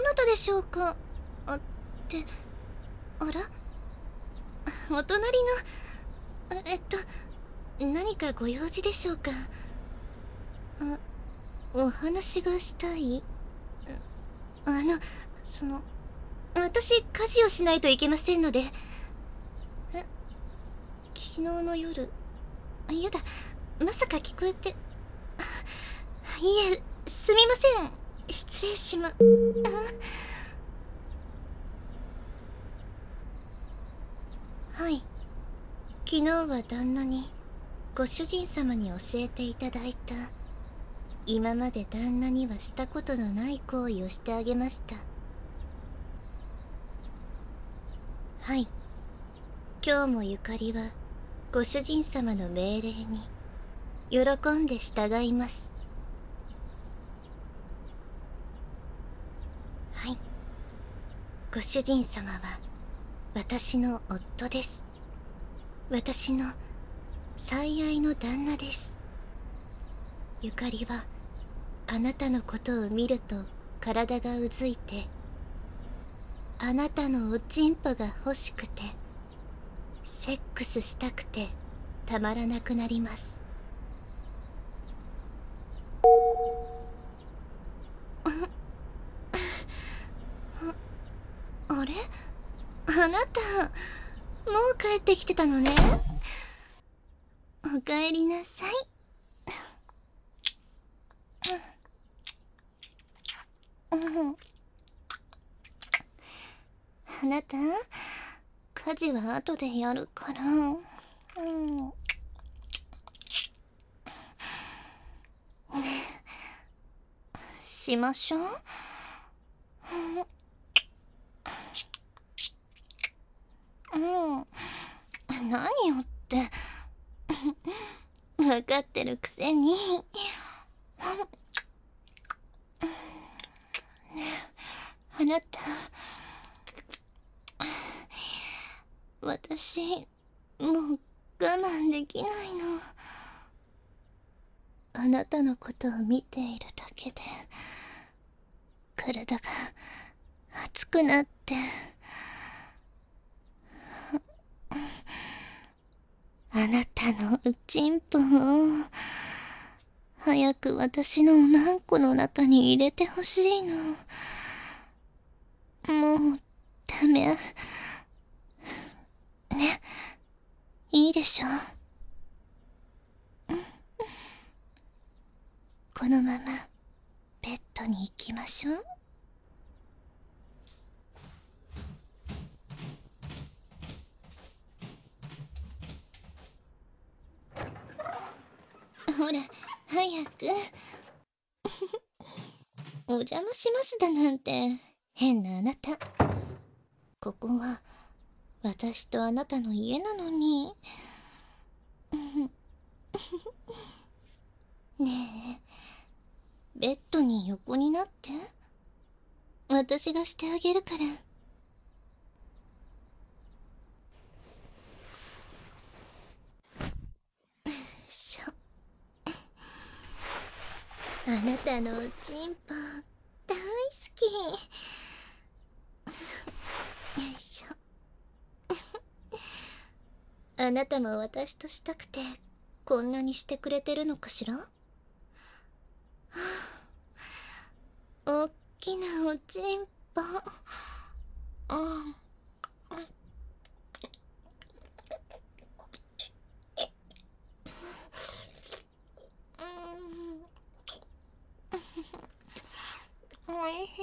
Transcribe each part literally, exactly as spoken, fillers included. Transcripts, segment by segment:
なたでしょうか。あって、あら、お隣の、えっと何かご用事でしょうか。あ、お話がしたい。あの、その、私家事をしないといけませんので。え、昨日の夜、やだ、まさか聞こえて。いえ、すみません、失礼しま。はい、昨日は旦那にご主人様に教えていただいた、今まで旦那にはしたことのない行為をしてあげました。はい、今日もゆかりはご主人様の命令に喜んで従います。はい、ご主人様は私の夫です。私の最愛の旦那です。ゆかりはあなたのことを見ると体がうずいて、あなたのおちんぽが欲しくて、セックスしたくてたまらなくなります。あれ、あなたもう帰ってきてたのね。おかえりなさい。うん、あなた家事は後でやるから。うん、しましょう。うん、何よって分かってるくせに。あなた、私もう我慢できないの。あなたのことを見ているだけで体が熱くなって。あなたのおちんぽを早く私のおまんこの中に入れてほしいの。もうダメね、いいでしょ。このままベッドに行きましょう。ほら早く。お邪魔しますだなんて変なあなた。ここは私とあなたの家なのに。ねえ、ベッドに横になって、私がしてあげるから。しょ、あなたのおちんぽ大好き。よいしょ。あなたも私としたくてこんなにしてくれてるのかしら。おっきなおちんぽ。うん、おいし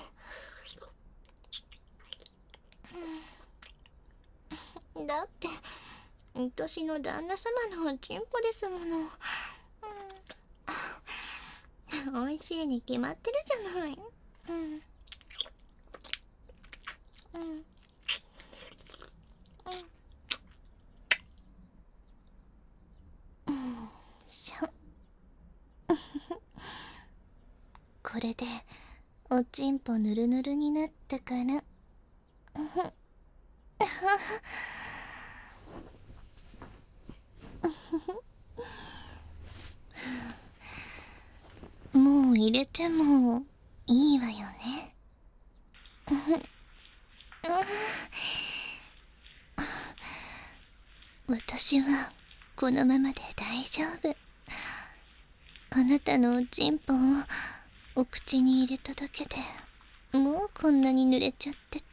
い。だって私の旦那様のおちんぽですもの。うん、おいしいに決まってるじゃない。うん、うん、うん。しょ、これでおちんぽぬるぬるになったから。もう入れてもいいわよね。 私はこのままで大丈夫。あなたのおちんぽをお口に入れただけでもうこんなに濡れちゃってて。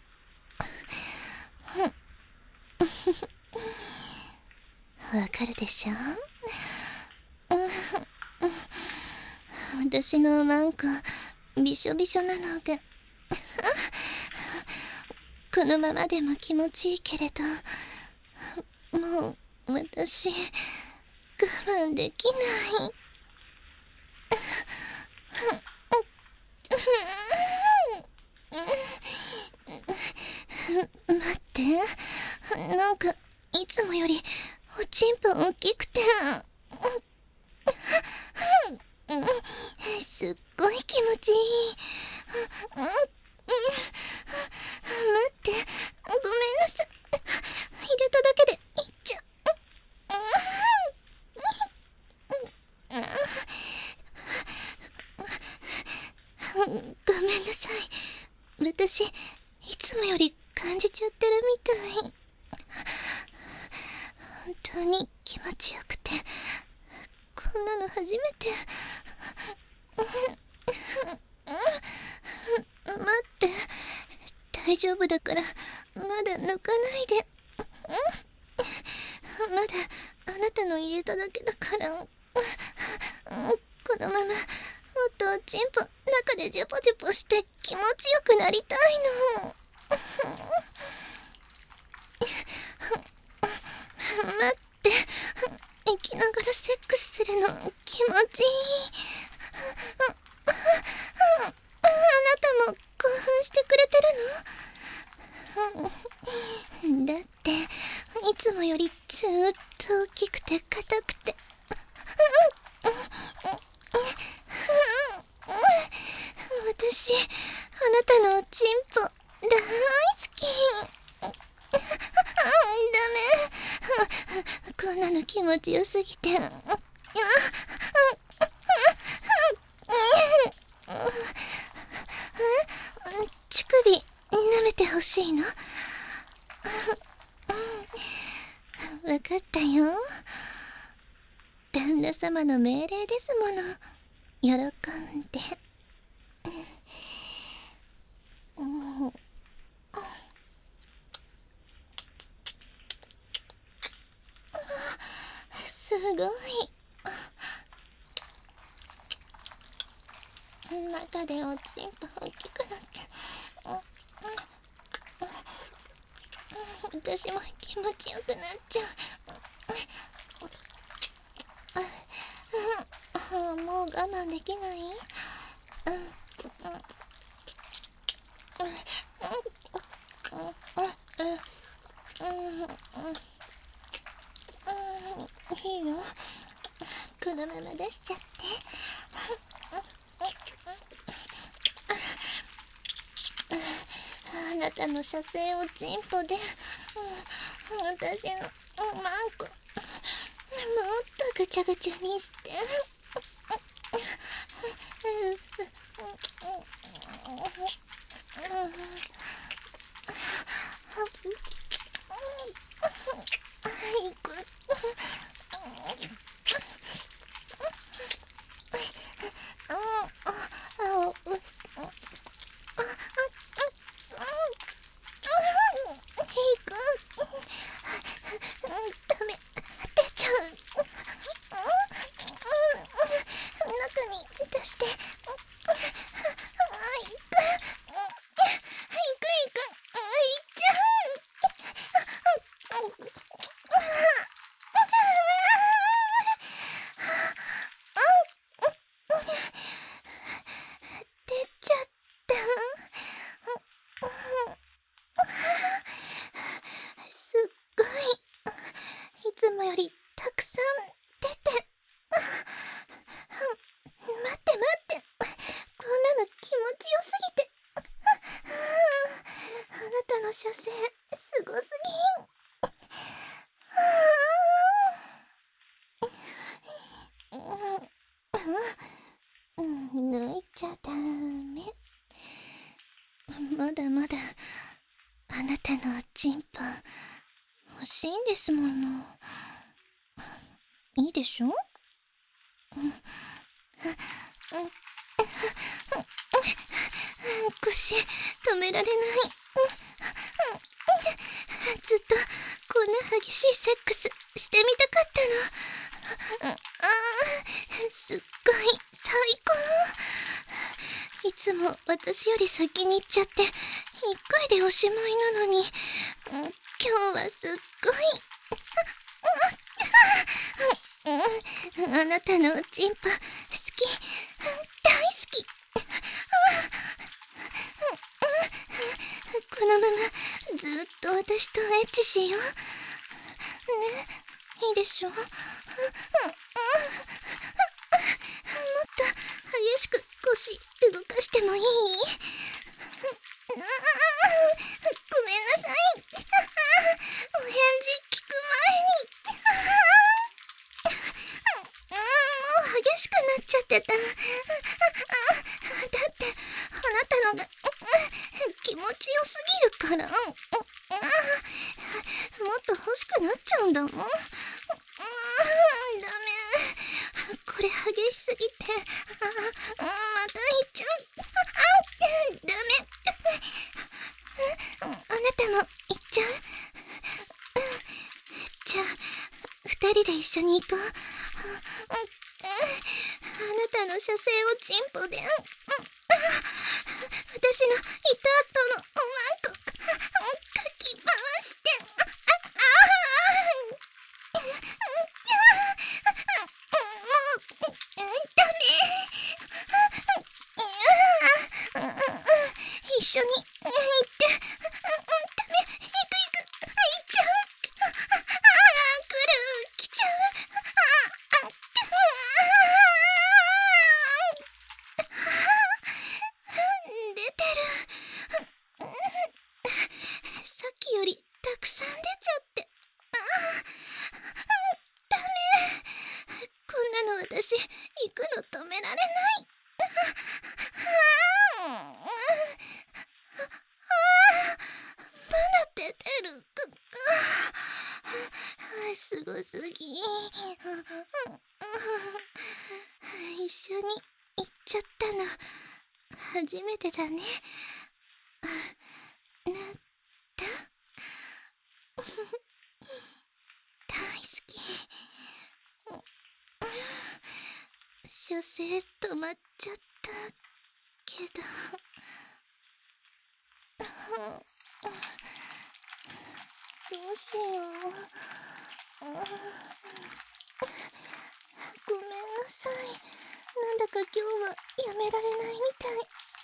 わかるでしょ。私のマンコびしょびしょなのがこのままでも気持ちいいけれど、もう私我慢できない。待って、なんかいつもよりおちんぽ大きくてすっごい気持ちいい。待って、ごめんなさい。入れただけでいっちゃう。ごめんなさい。私いつもより感じちゃってるみたい。本当に気持ちよくて、こんなの初めて。待って、大丈夫だからまだ抜かないで。まだあなたの入れただけだから。このままもっとおちんぽ中でジュポジュポして気持ちよくなりたいの。待って、生きながらセックスするの気持ちいい。あなたも興奮してくれてるの？だっていつもよりずーっと大きくて硬くて、私あなたのおちんぽ大好き。ダメ、こんなの気持ちよすぎて。乳首舐めてほしいの？わかったよ。旦那様の命令ですもの。喜んで。すごい。中でおちんぽ大きくなって、私も気持ちよくなっちゃう。もう我慢できない？いいよ、このまま出しちゃって。あなたの射精おちんぽで、私のマンコもっとぐちゃぐちゃにして。抜いちゃダメ。まだまだあなたのおちんぽ欲しいんですもの。いいでしょ？うん、うん、腰止められない。ずっとこんな激しいセックスしてみたかったの。すっごい最高。いつも私より先に行っちゃっていっかいでおしまいなのに、今日はすっごいあなたのおちんぽ好き、大好き。このままずっと私とエッチしようね。いいでしょ？もっと激しく腰動かしてもいい？ごめんなさい。お返事聞く前にもう激しくなっちゃってた。だってあなたのが気持ちよすぎるから。もっと欲しくなっちゃうんだもん。ダメ。これ激しすぎてまた言っちゃう。ダメ。あなたも行っちゃう？じゃあ二人で一緒に行こう。あなたの射精をチンポで、私のいた後のおまんこかき回して。もうダメ。一緒に行って。ダメ。行く行く。行っちゃう。来る。来ちゃう。出てる。さっきよりたくさん出ちゃって。ダメ。こんなの私行くの止められない。まだ出てる。すごすぎ。一緒に行っちゃったの初めてだね。なった大好き。射精止まっちゃったけど、どうしよう。ごめんなさい。なんだか今日はやめられないみたい。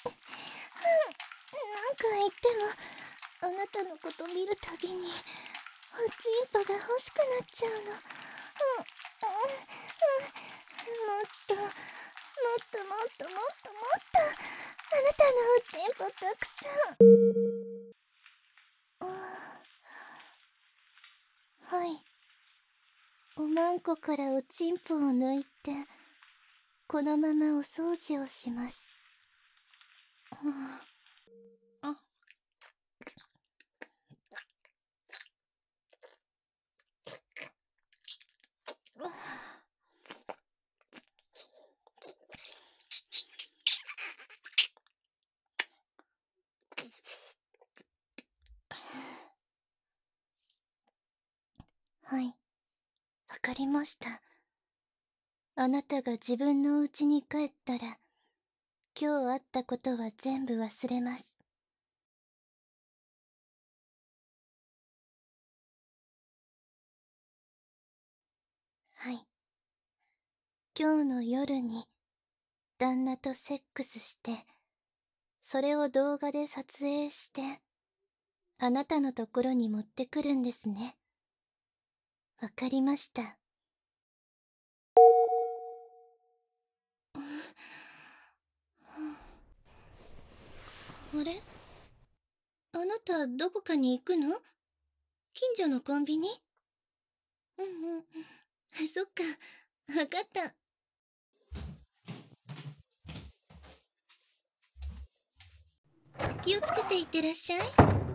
なんか言ってもあなたのこと見るたびにおちんぽが欲しくなっちゃうの。もっともっともっともっともっとあなたのおちんぽたくさん。はい、おまんこからおちんぽを抜いてこのままお掃除をします。あ、はい、わかりました。あなたが自分のお家に帰ったら今日あったことは全部忘れます。はい、今日の夜に旦那とセックスしてそれを動画で撮影してあなたのところに持ってくるんですね。わかりました。あれ、あなたどこかに行くの？近所のコンビニ？うんうん、そっか、わかった。気をつけていってらっしゃい。